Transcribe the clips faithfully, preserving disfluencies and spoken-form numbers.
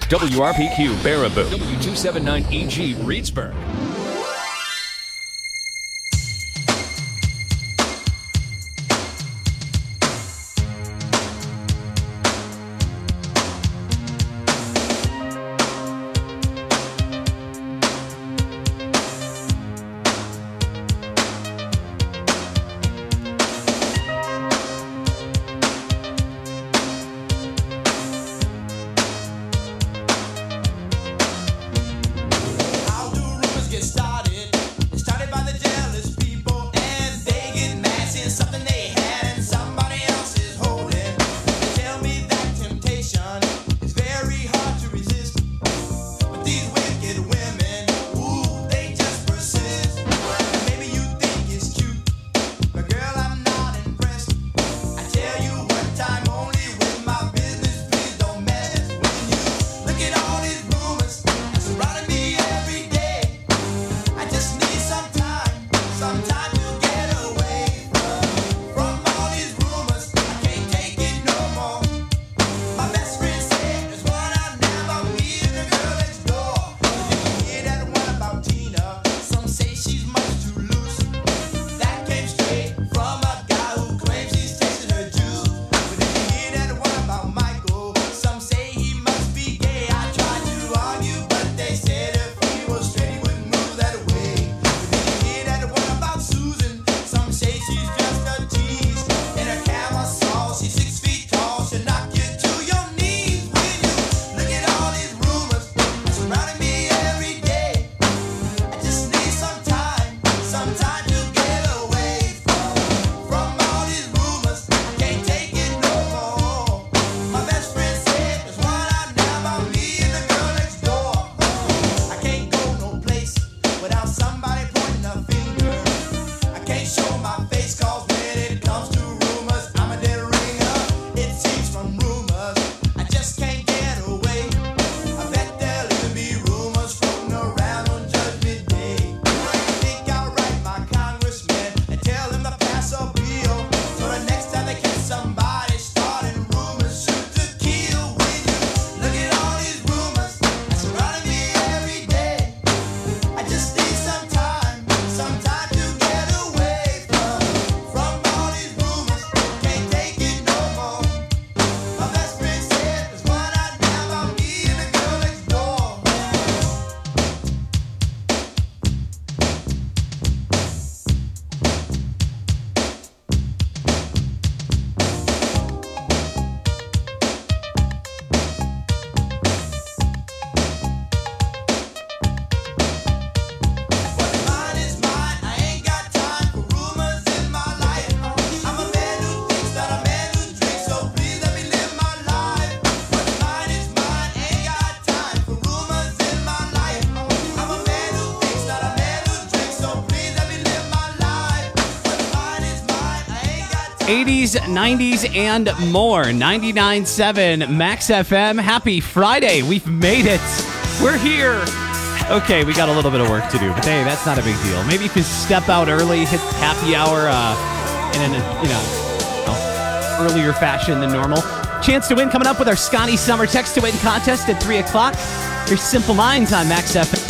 W R P Q Baraboo, W two seventy-nine E G Reedsburg. eighties, nineties, and more. ninety-nine point seven Max F M. Happy Friday. We've made it. We're here. Okay, we got a little bit of work to do, but hey, that's not a big deal. Maybe you can step out early, hit happy hour uh, in a, you know, earlier fashion than normal. Chance to win coming up with our Scotty Summer Text to Win contest at three o'clock. Here's Simple Minds on Max F M.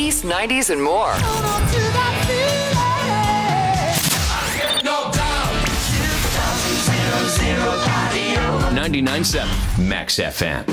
eighties, nineties, and more. ninety-nine point seven Max F M.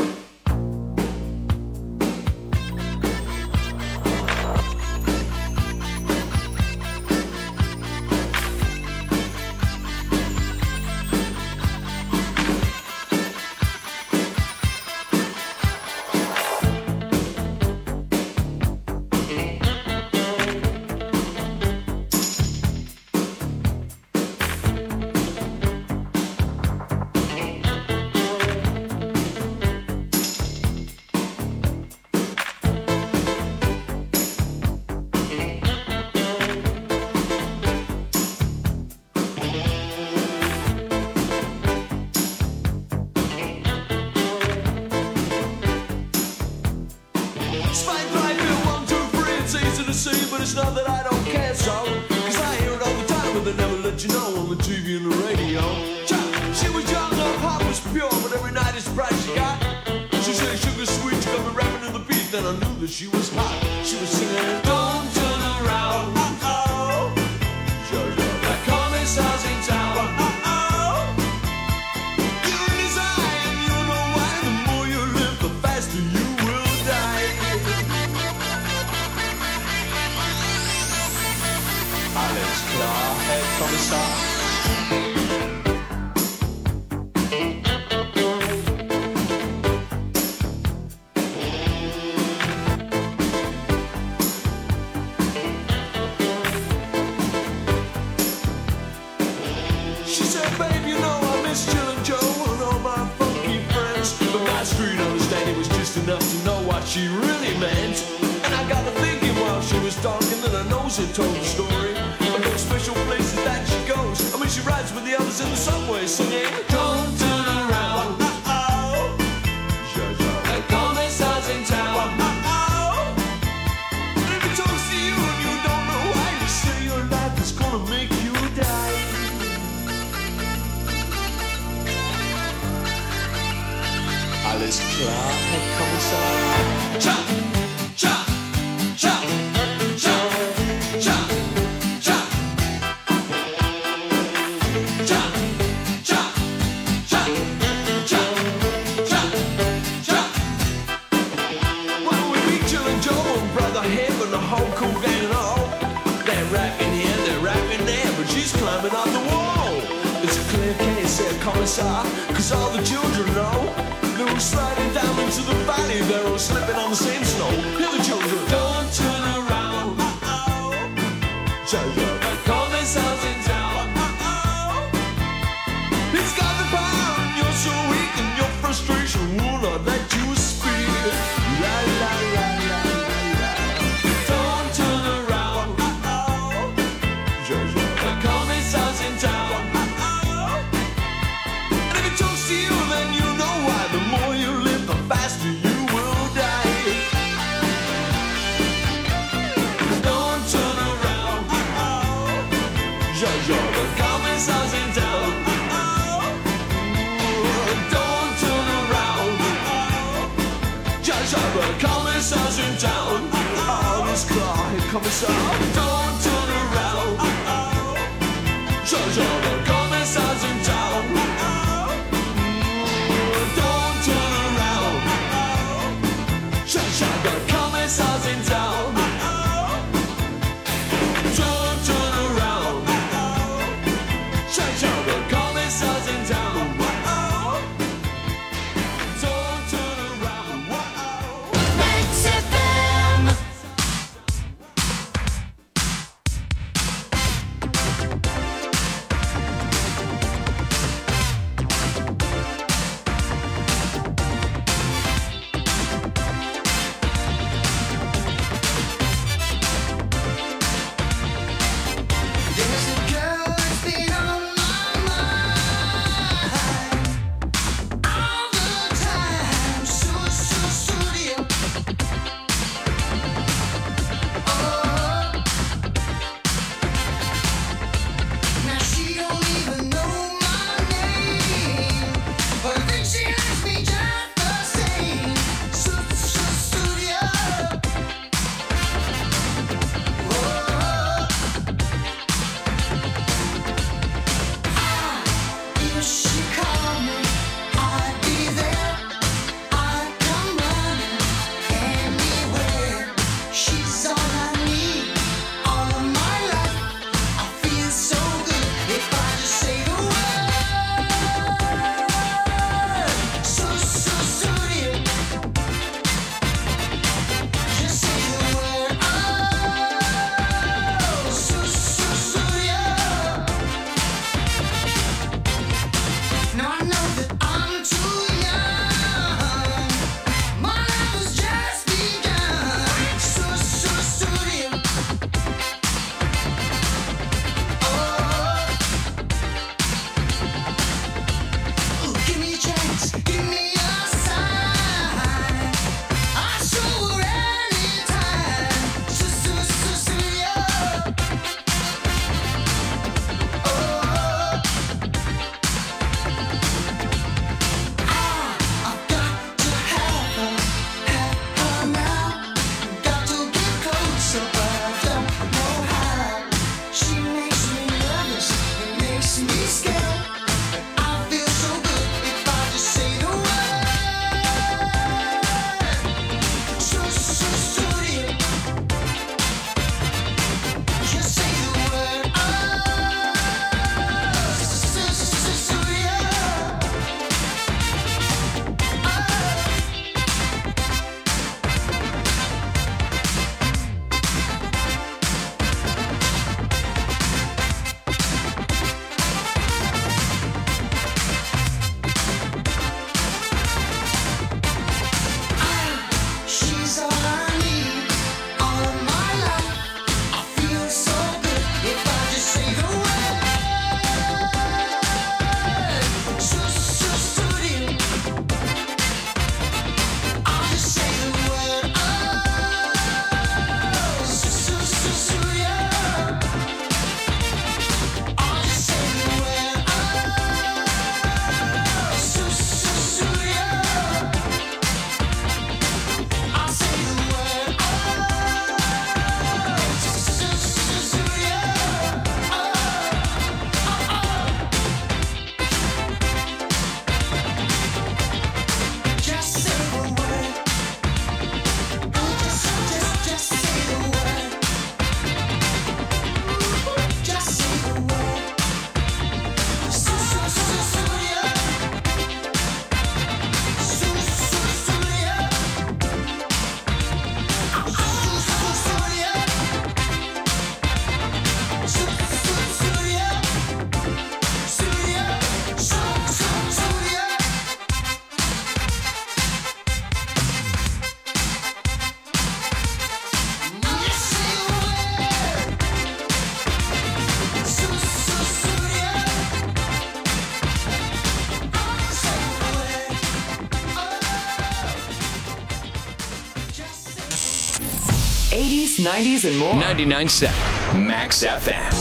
eighties, nineties, and more. ninety-nine point seven Max F M.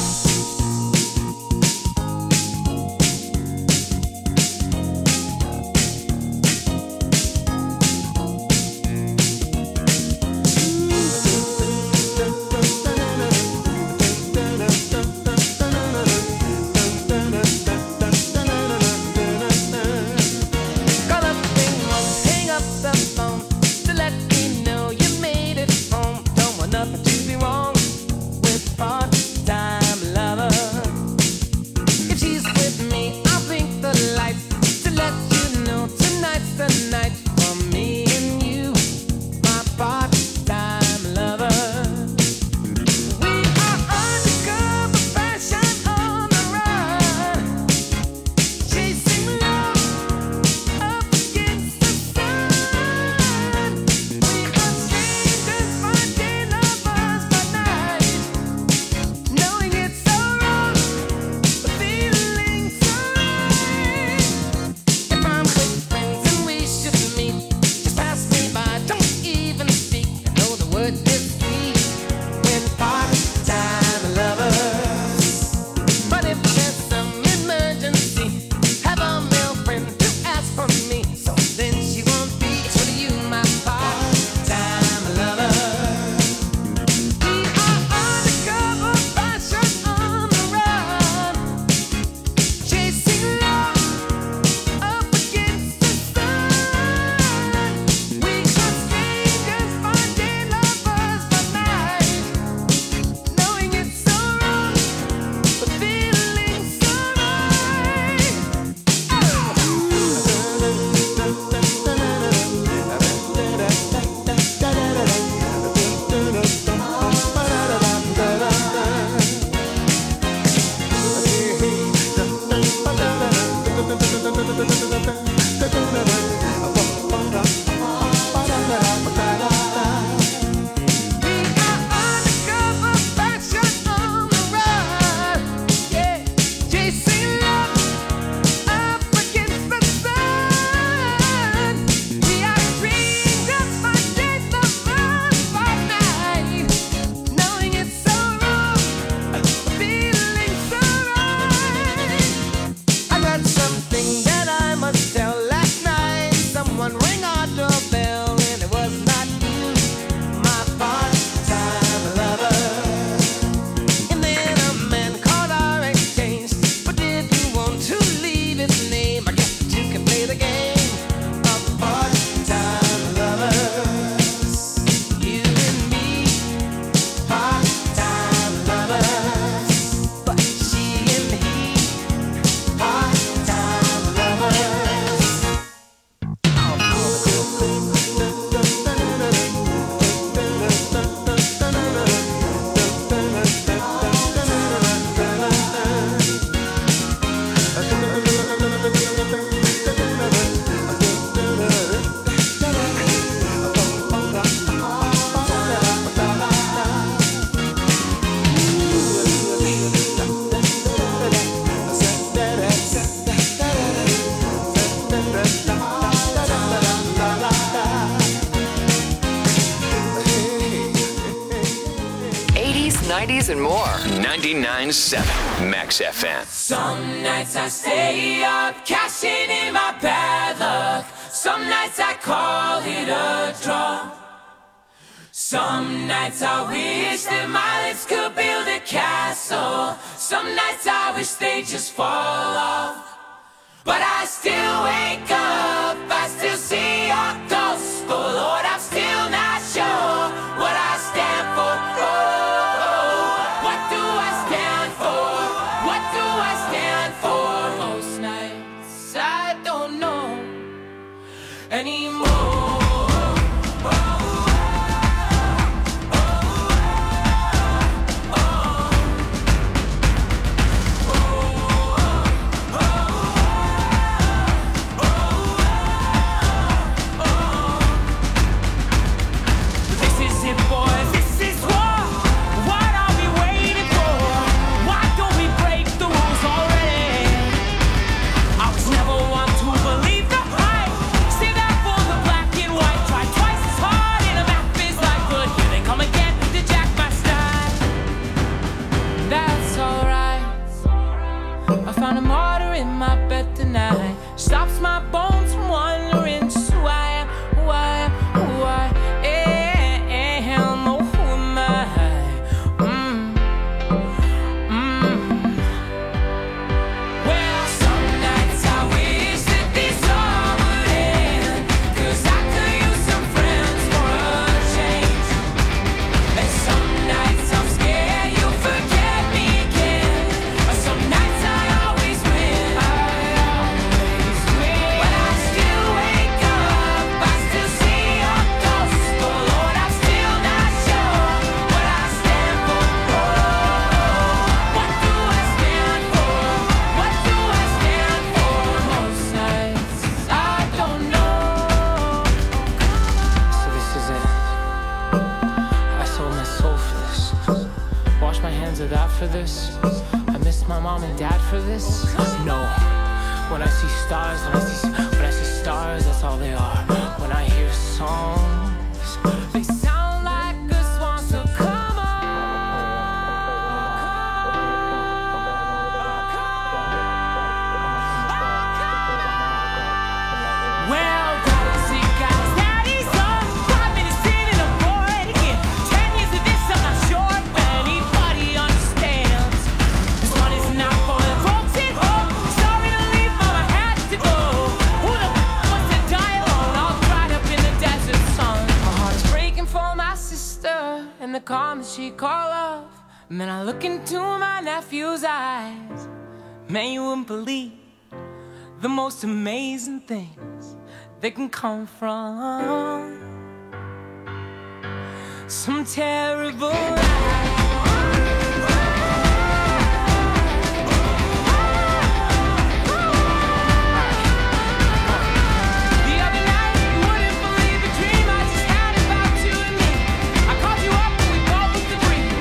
nineties, and more. ninety-nine point seven Max F M. Some nights I stay up, cashing in my bad luck. Some nights I call it a draw. Some nights I wish that my lips could build a castle. Some nights I wish they just fall off. But I still wake up, I still see your ghost. Oh Lord, I'm still not sure what I stand for. Oh, oh, what do I stand for? What do I stand for? Most nights I don't know anymore. Oh, hands of that for this. I miss my mom and dad for this. No, when I see stars, when I see, when I see stars, that's all they are. When I hear songs, they sound like a swan, so come on. Well, guys, see, guys, daddy's on five minutes in and I'm bored again. Ten years of this, I'm not sure if anybody understands. This one is not for the folks at home. Sorry to leave, mama had to go. Who the f wants to die alone, all dried up in the desert sun? My heart is breaking for my sister and the calm that she call love. Man, I look into my nephew's eyes. Man, you wouldn't believe the most amazing things that can come from some terrible ride. The other night, you wouldn't believe the dream I just had about you and me. I called you up and we both looked agreed.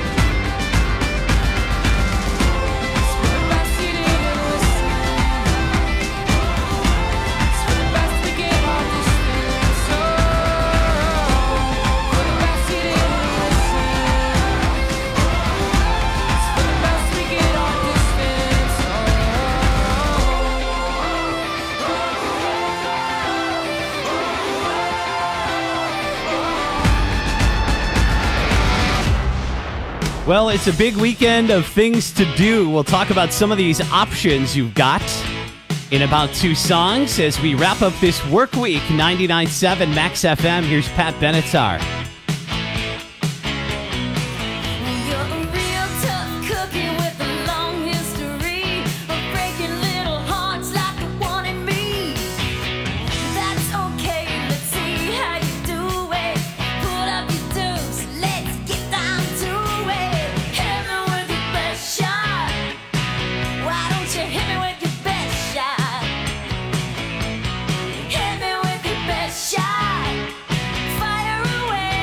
It's for the best you didn't listen. It's for the best to get all distance. Oh, for the best you didn't listen. It's for the best we get all distance. Oh. Well, it's a big weekend of things to do. We'll talk about some of these options you've got in about two songs as we wrap up this work week. ninety-nine point seven Max F M. Here's Pat Benatar. You're a real tough cookie with a long history of breaking little hearts like the one in me. That's okay, let's see how you do it. Pull up your dukes, let's get down to it. Hit me with your best shot. Why don't you hit me with your best shot? Hit me with your best shot. Fire away.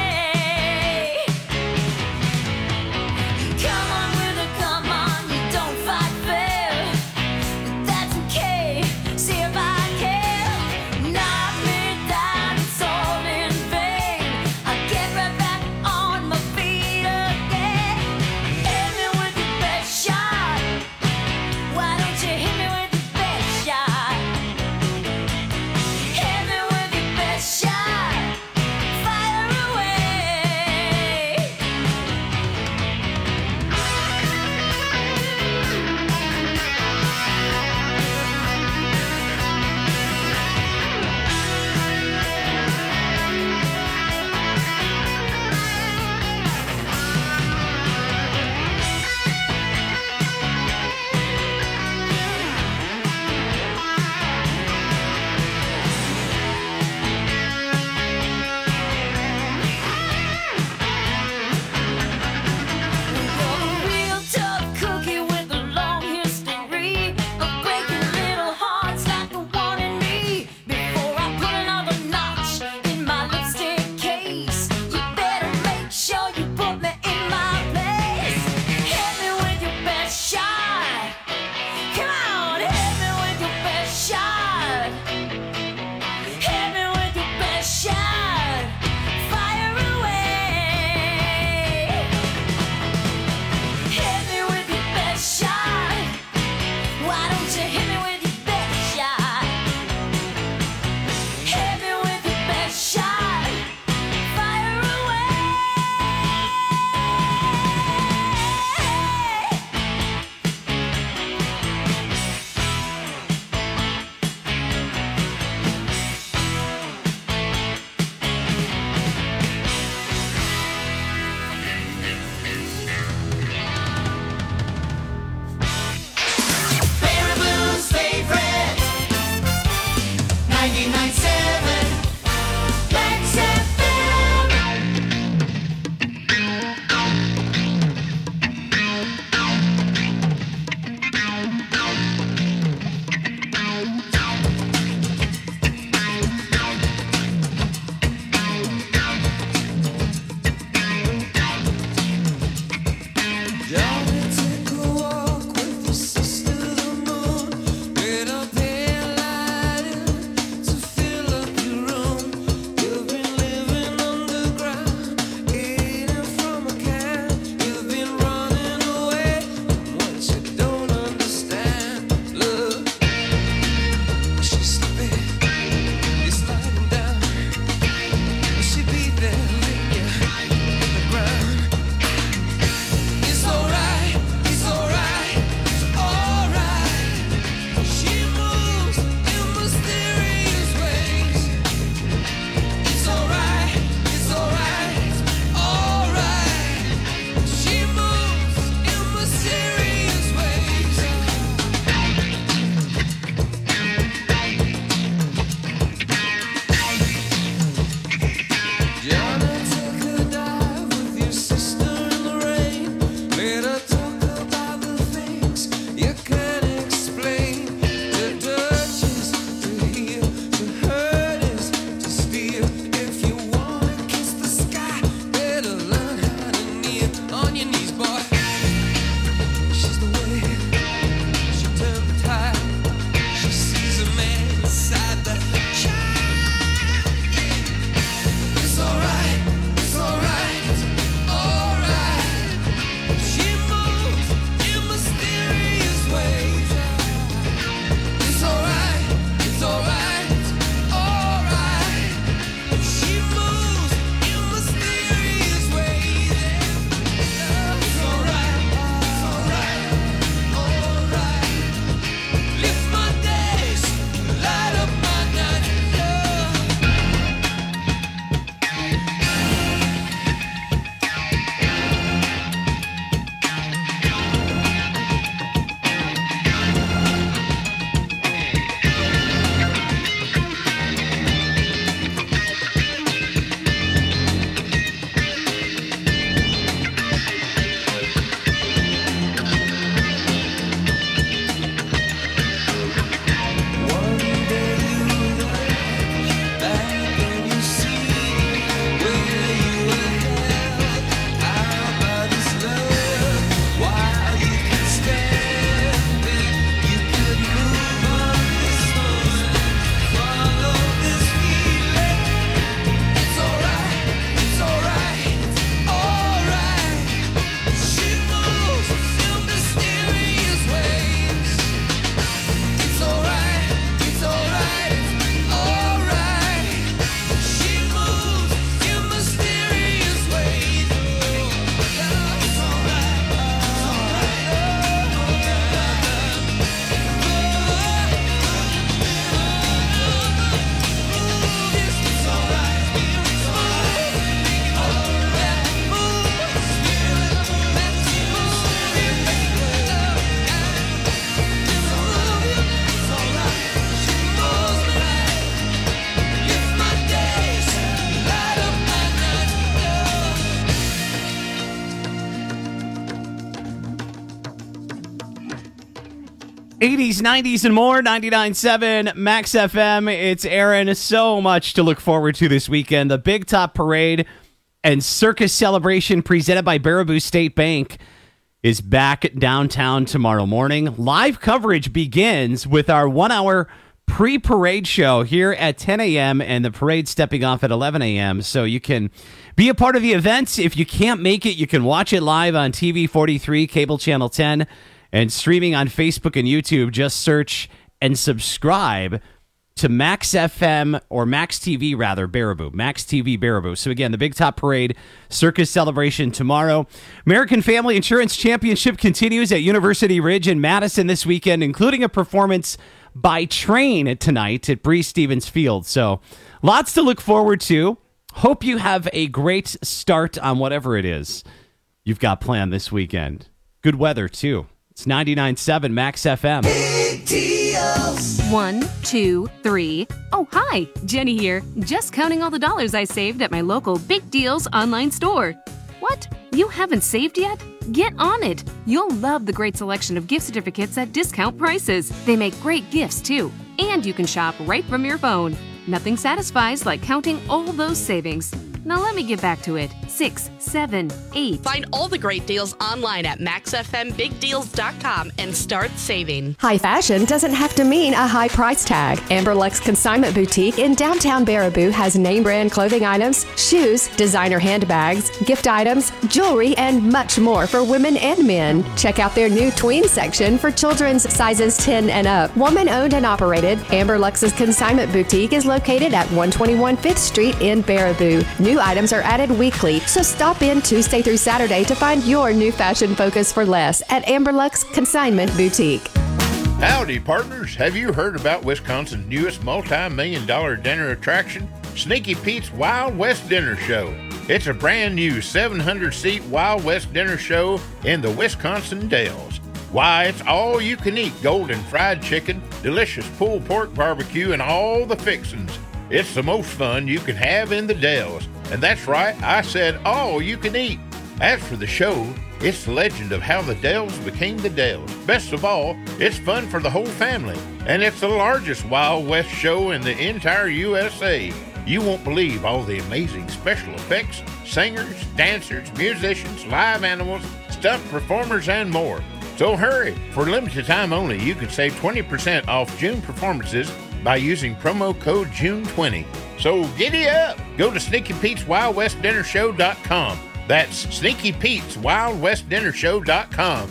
eighties, nineties, and more, ninety-nine point seven Max F M. It's Aaron. So much to look forward to this weekend. The Big Top Parade and Circus Celebration presented by Baraboo State Bank is back downtown tomorrow morning. Live coverage begins with our one-hour pre-parade show here at ten a.m. and the parade stepping off at eleven a.m. So you can be a part of the events. If you can't make it, you can watch it live on T V forty-three, cable channel ten, and streaming on Facebook and YouTube. Just search and subscribe to Max F M, or Max T V rather, Baraboo. Max T V Baraboo. So again, the Big Top Parade Circus Celebration tomorrow. American Family Insurance Championship continues at University Ridge in Madison this weekend, including a performance by train tonight at Bree Stevens Field. So lots to look forward to. Hope you have a great start on whatever it is you've got planned this weekend. Good weather, too. It's ninety-nine point seven Max F M. Big deals. One, two, three. Oh, hi, Jenny here. Just counting all the dollars I saved at my local Big Deals online store. What? You haven't saved yet? Get on it. You'll love the great selection of gift certificates at discount prices. They make great gifts, too. And you can shop right from your phone. Nothing satisfies like counting all those savings. Now let me get back to it. Six, seven, eight. Find all the great deals online at max f m big deals dot com and start saving. High fashion doesn't have to mean a high price tag. Amberlux Consignment Boutique in downtown Baraboo has name brand clothing items, shoes, designer handbags, gift items, jewelry, and much more for women and men. Check out their new tween section for children's sizes ten and up. Woman owned and operated, Amberlux's Consignment Boutique is located at one twenty-one Fifth Street in Baraboo. New items are added weekly, so stop in Tuesday through Saturday to find your new fashion focus for less at Amberlux Consignment Boutique. Howdy, partners. Have you heard about Wisconsin's newest multi-million dollar dinner attraction? Sneaky Pete's Wild West Dinner Show. It's a brand new seven hundred seat Wild West Dinner Show in the Wisconsin Dells. Why, it's all you can eat golden fried chicken, delicious pulled pork barbecue, and all the fixins. It's the most fun you can have in the Dells. And that's right, I said all you can eat. As for the show, it's the legend of how the Dells became the Dells. Best of all, it's fun for the whole family. And it's the largest Wild West show in the entire U S A. You won't believe all the amazing special effects, singers, dancers, musicians, live animals, stuffed performers, and more. So hurry! For limited time only, you can save twenty percent off June performances by using promo code June twenty. So giddy up! Go to Sneaky Pete's Wild West Dinner Show dot com. That's Sneaky Pete's Wild West Dinner Show dot com.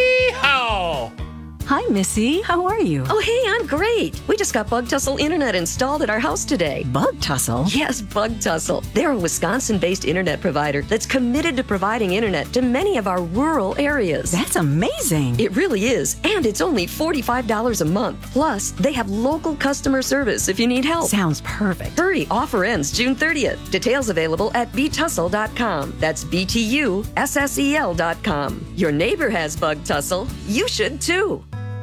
Yee-haw! Hi, Missy. How are you? Oh, hey, I'm great. We just got Bug Tussle Internet installed at our house today. Bug Tussle? Yes, Bug Tussle. They're a Wisconsin-based internet provider that's committed to providing internet to many of our rural areas. That's amazing. It really is. And it's only forty-five dollars a month. Plus, they have local customer service if you need help. Sounds perfect. Hurry, offer ends June thirtieth. Details available at b tussle dot com. That's B T U S S E L dot com. Your neighbor has Bug Tussle. You should too.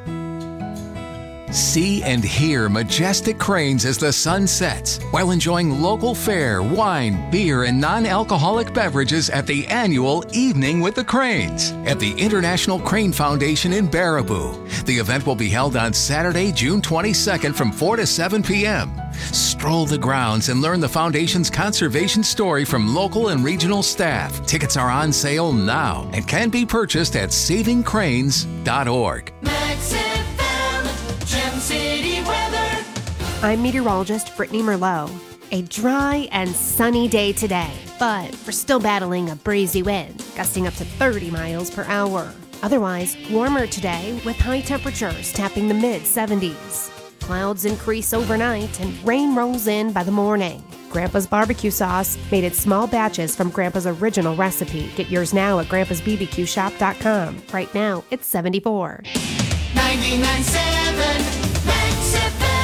See and hear majestic cranes as the sun sets while enjoying local fare, wine, beer, and non-alcoholic beverages at the annual Evening with the Cranes at the International Crane Foundation in Baraboo. The event will be held on Saturday, June twenty-second from four to seven p.m. Stroll the grounds and learn the Foundation's conservation story from local and regional staff. Tickets are on sale now and can be purchased at saving cranes dot org. I'm meteorologist Brittany Merlot. A dry and sunny day today, but we're still battling a breezy wind, gusting up to thirty miles per hour. Otherwise, warmer today with high temperatures tapping the mid seventies. Clouds increase overnight and rain rolls in by the morning. Grandpa's barbecue sauce, made in small batches from Grandpa's original recipe. Get yours now at grandpas b b q shop dot com. Right now, it's seventy-four. ninety-nine point seven Max F M.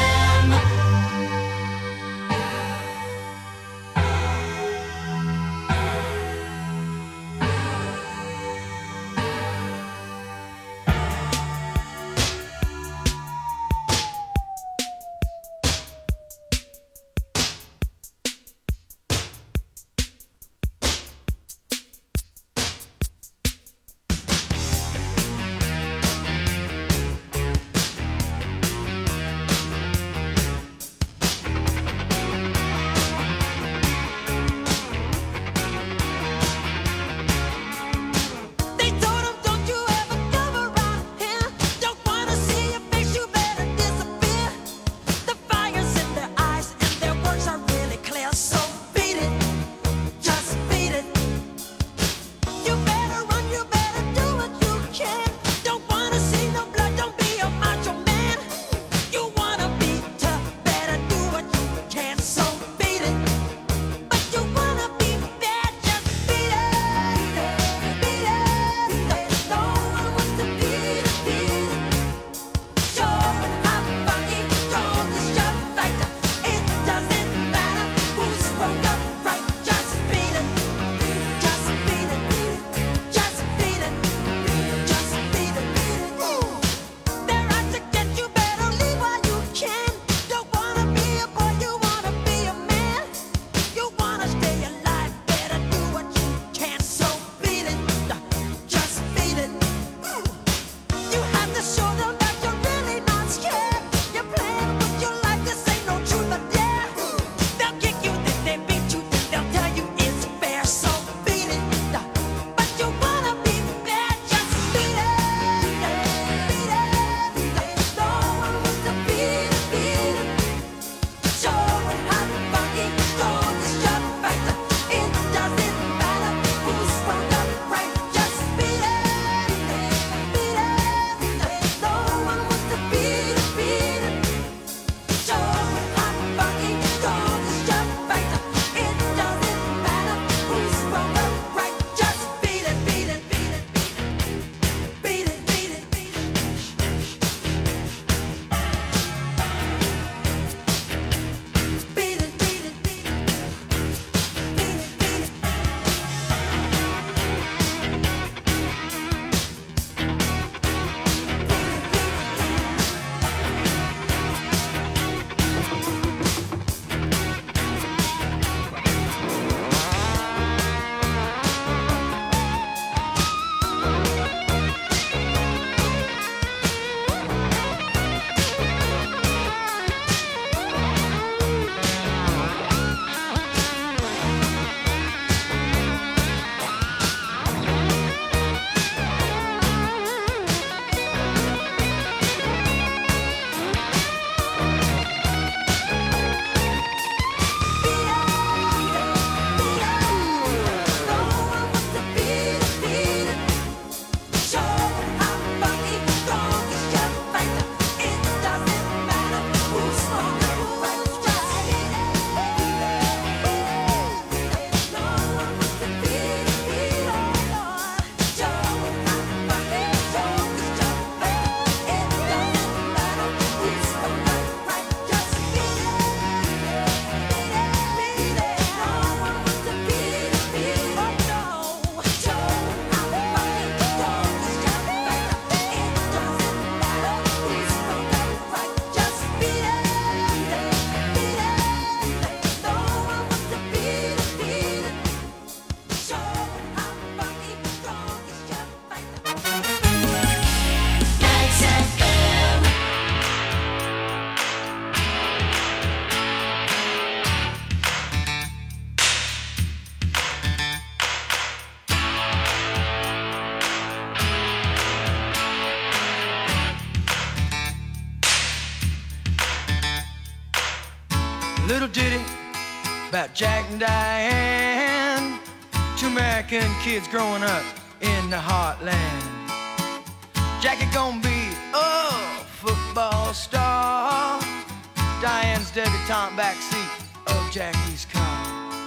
Little ditty about Jack and Diane, two American kids growing up in the heartland. Jackie gonna be a football star, Diane's debutante backseat of Jackie's car.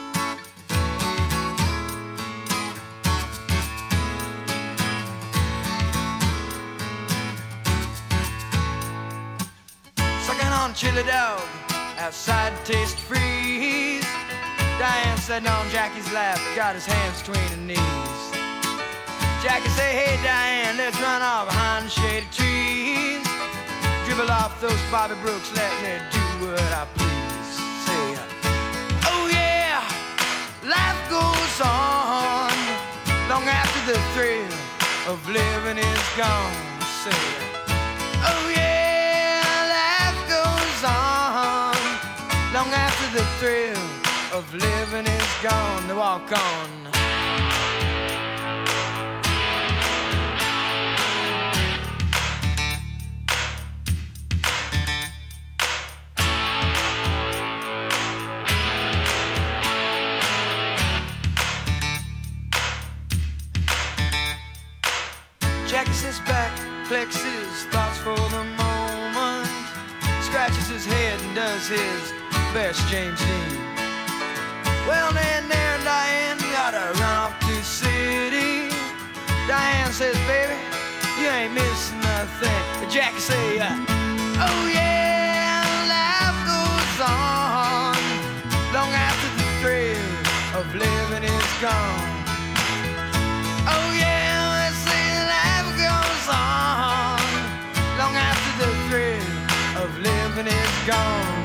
Sucking on chili dog outside Taste Freeze, Diane sitting on Jackie's lap, got his hands between her knees. Jackie say, hey Diane, let's run off behind the shady trees. Dribble off those Bobby Brooks, let me do what I please. Say, oh yeah, life goes on long after the thrill of living is gone. Say, oh yeah, life goes on long after the thrill of living is gone. To walk on. Jackie sits back, collects his thoughts for the moment, scratches his head and does his best James Dean. Well, then there, Diane, you gotta run off to the city. Diane says, baby, you ain't missing nothing. But Jackie say, uh, oh yeah, life goes on long after the thrill of living is gone. Oh yeah, let's say life goes on long after the thrill of living is gone.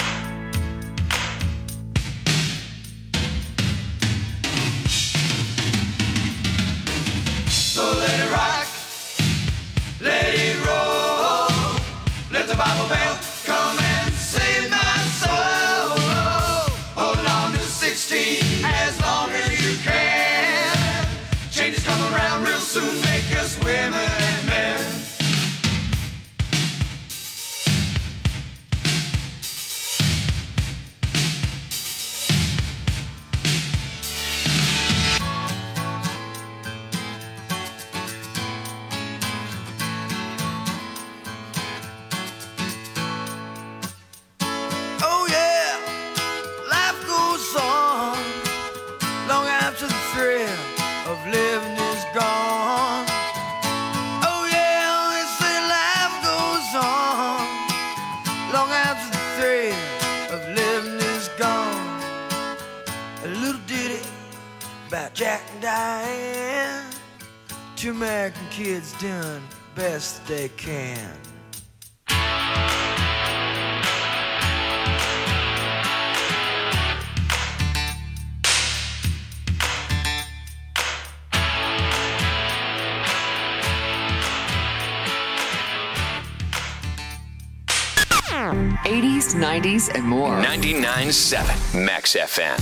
So let it rock, let it roll, let the Bible bell come and save my soul. Hold on to sixteen as long as you can. Changes come around real soon, make us women and men. Oh yeah, life goes on long after the thrill of living is gone. Oh yeah, they say life goes on long after the thrill of living is gone. A little ditty about Jack and Diane, two American kids doing best they can. eighties, nineties, and more. ninety-nine point seven Max F M.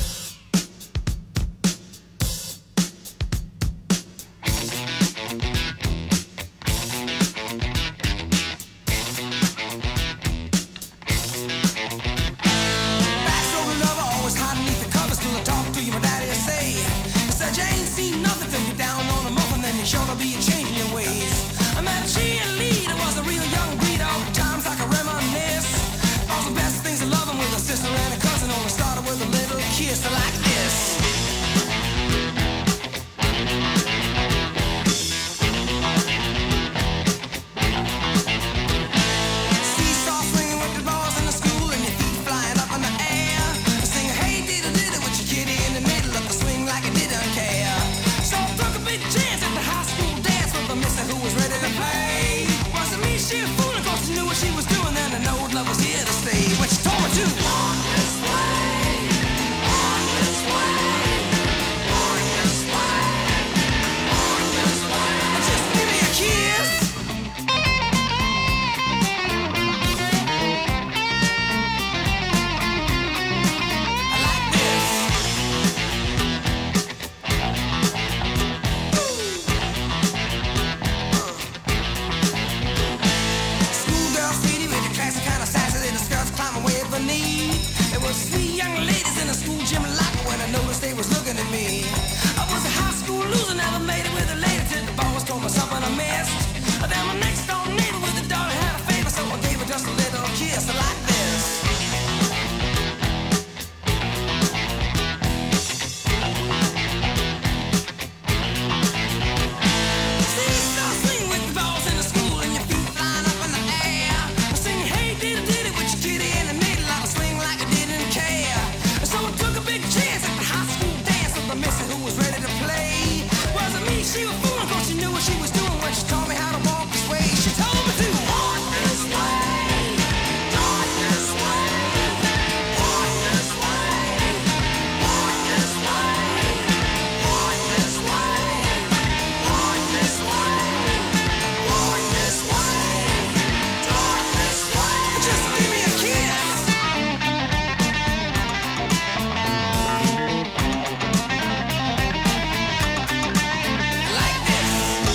Schoolgirl city with the classic kind of sassy my next door neighbor with a daughter had a favor, so I gave her just a little kiss like this. Sing, so swing with the balls in the school and your feet flying up in the air. Sing, hey, did it, did it with your kitty in the middle. I swing like I didn't care. So I took a big chance at the high school dance with the missus who was ready to play. Wasn't me, she was fooling, cause she knew what she was doing when she taught me how to walk this way. She told me to walk this way, walk this way, walk this way, walk this way, walk this way, walk this way, walk this way, walk this way. Just give me a kiss. Like this.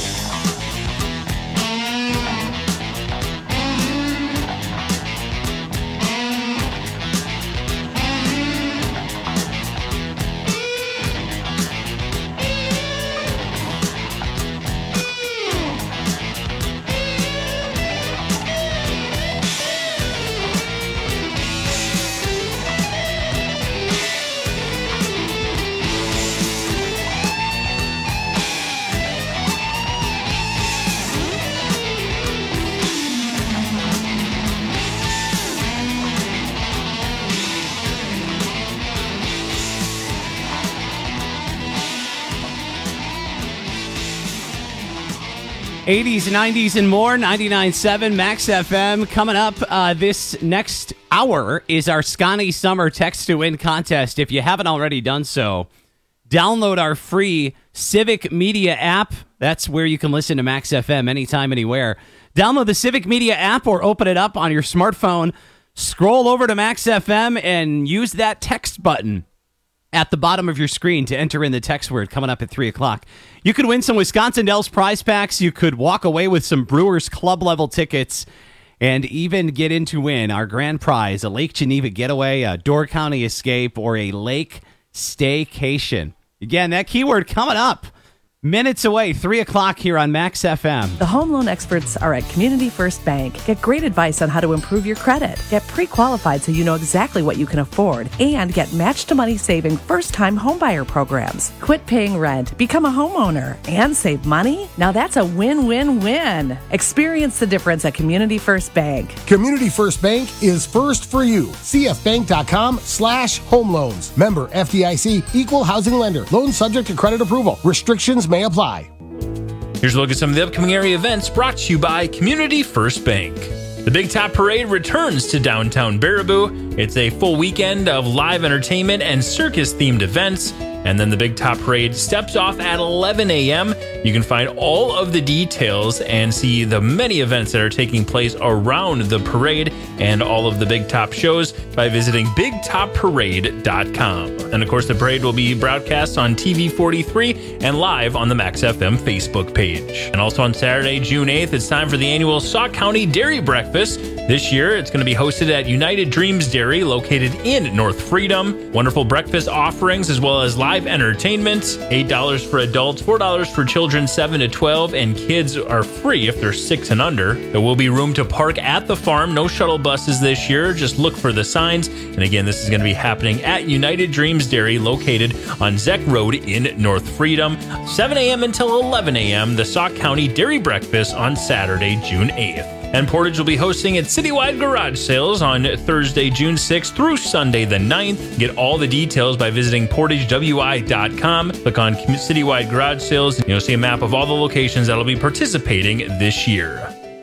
eighties, nineties, and more. ninety-nine point seven Max F M. Coming up uh, this next hour is our Scotty Summer Text to Win contest. If you haven't already done so, download our free Civic Media app. That's where you can listen to Max F M anytime, anywhere. Download the Civic Media app or open it up on your smartphone. Scroll over to Max F M and use that text button at the bottom of your screen to enter in the text word coming up at three o'clock. You could win some Wisconsin Dells prize packs. You could walk away with some Brewers Club level tickets and even get in to win our grand prize, a Lake Geneva getaway, a Door County escape, or a lake staycation. Again, that keyword coming up. Minutes away, three o'clock here on Max F M. The home loan experts are at Community First Bank. Get great advice on how to improve your credit. Get pre-qualified so you know exactly what you can afford. And get match-to-money saving first-time homebuyer programs. Quit paying rent, become a homeowner, and save money? Now that's a win-win-win. Experience the difference at Community First Bank. Community First Bank is first for you. cfbank.com slash home loans. Member F D I C, equal housing lender. Loan subject to credit approval. Restrictions may apply. Here's a look at some of the upcoming area events brought to you by Community First Bank. The Big Top Parade returns to downtown Baraboo. It's a full weekend of live entertainment and circus-themed events. And then the Big Top Parade steps off at eleven a.m. You can find all of the details and see the many events that are taking place around the parade and all of the Big Top shows by visiting big top parade dot com. And of course, the parade will be broadcast on T V forty-three and live on the Max F M Facebook page. And also on Saturday, June eighth, it's time for the annual Sauk County Dairy Breakfast. This year, it's going to be hosted at United Dreams Dairy, located in North Freedom. Wonderful breakfast offerings as well as live entertainment. eight dollars for adults, four dollars for children seven to twelve, and kids are free if they're six and under. There will be room to park at the farm. No shuttle buses this year. Just look for the signs. And again, this is going to be happening at United Dreams Dairy, located on Zeck Road in North Freedom. seven a.m. until eleven a.m., the Sauk County Dairy Breakfast on Saturday, June eighth. And Portage will be hosting its citywide garage sales on Thursday, June sixth through Sunday the ninth. Get all the details by visiting portage w i dot com. Click on citywide garage sales and you'll see a map of all the locations that will be participating this year.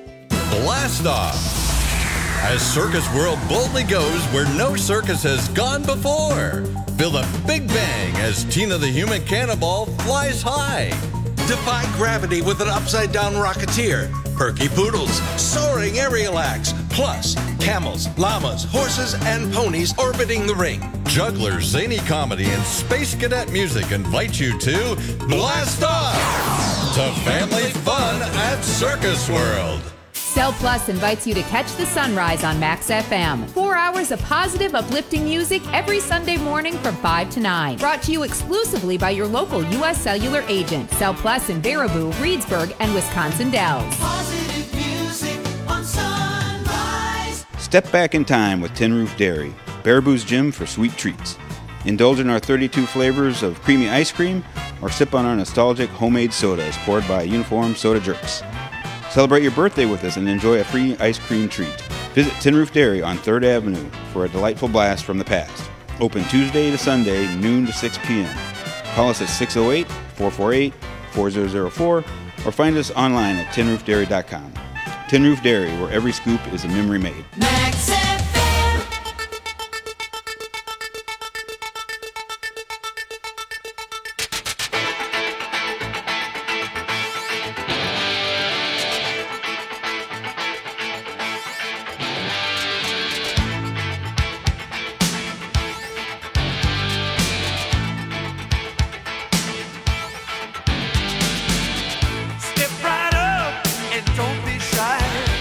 Blast off! As Circus World boldly goes where no circus has gone before. Feel the big bang as Tina the Human Cannonball flies high. Defy gravity with an upside-down rocketeer. Perky poodles, soaring aerial acts, plus camels, llamas, horses, and ponies orbiting the ring. Jugglers, zany comedy, and space cadet music invite you to Blast Off! To family fun at Circus World. Cell Plus invites you to catch the sunrise on Max F M. Four hours of positive, uplifting music every Sunday morning from five to nine. Brought to you exclusively by your local U S Cellular agent. Cell Plus in Baraboo, Reedsburg, and Wisconsin Dells. Positive Step back in time with Tin Roof Dairy, Baraboo's Gym for sweet treats. Indulge in our thirty-two flavors of creamy ice cream or sip on our nostalgic homemade sodas poured by uniformed soda jerks. Celebrate your birthday with us and enjoy a free ice cream treat. Visit Tin Roof Dairy on third Avenue for a delightful blast from the past. Open Tuesday to Sunday, noon to six p.m. Call us at six oh eight, four four eight, four zero zero four or find us online at tin roof dairy dot com. Tin Roof Dairy, where every scoop is a memory made. Max F M. Step right up and don't be shy.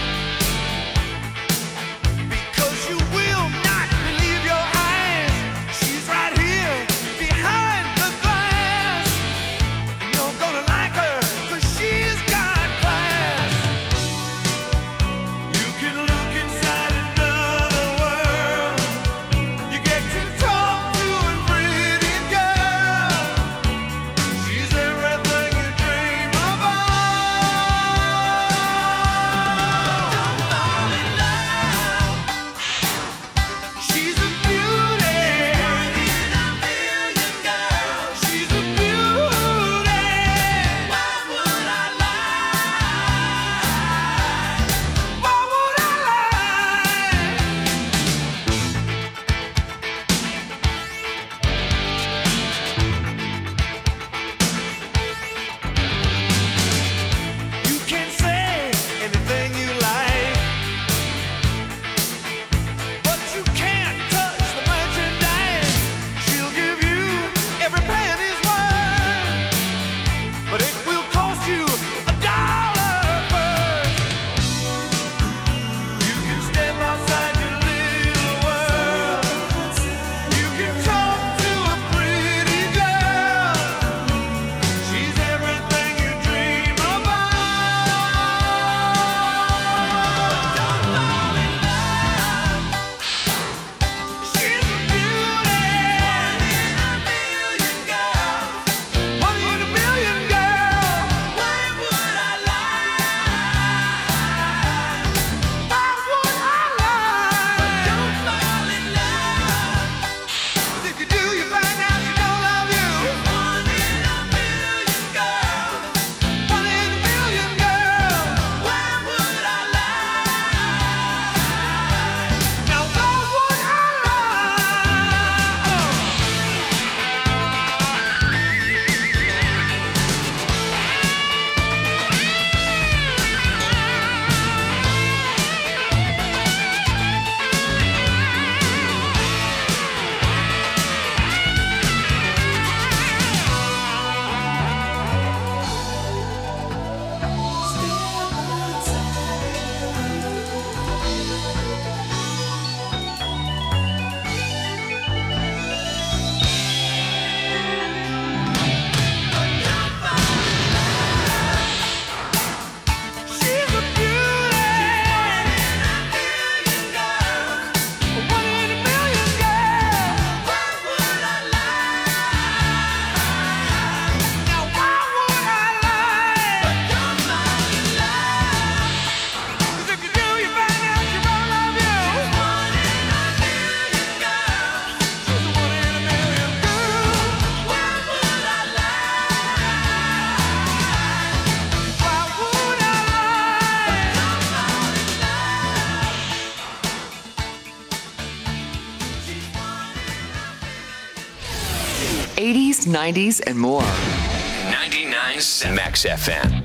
Because you will not believe your eyes. She's right here behind the glass. You're gonna like her, cause she's got class. You can look inside another world. You get to talk to a pretty girl. She's everything you dream about. Don't fall in love. She's a beauty. One in a million girls. She's a beauty. Why would I lie? Why would I lie? You can say anything you like, but you can't touch the merchandise. She'll give you every penny's worth, but it will cost you a dollar first. You can step outside your little world. You can talk to a pretty girl. She's everything you dream about. Don't fall in love. She's a beauty. One in a million girls. One in a million girls. Why would I lie? Why would I lie? Don't fall in love. 'Cause if you do, you find out she don't love you. One in a million girls. One in a million girls. Why would I lie? Now why would I She's a beauty. One in a million girls. Why would I lie? Now why would I lie? Don't fall in love. 'Cause if you do, you find out she won't love you. One in a million girls. She's a one in a million girls. Why would I lie? Why would I lie? Don't fall in love. eighties, nineties, and more. ninety-nine Max F M.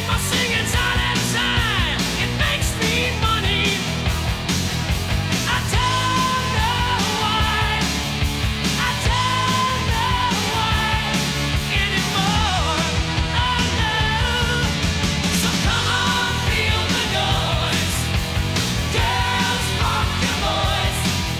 I see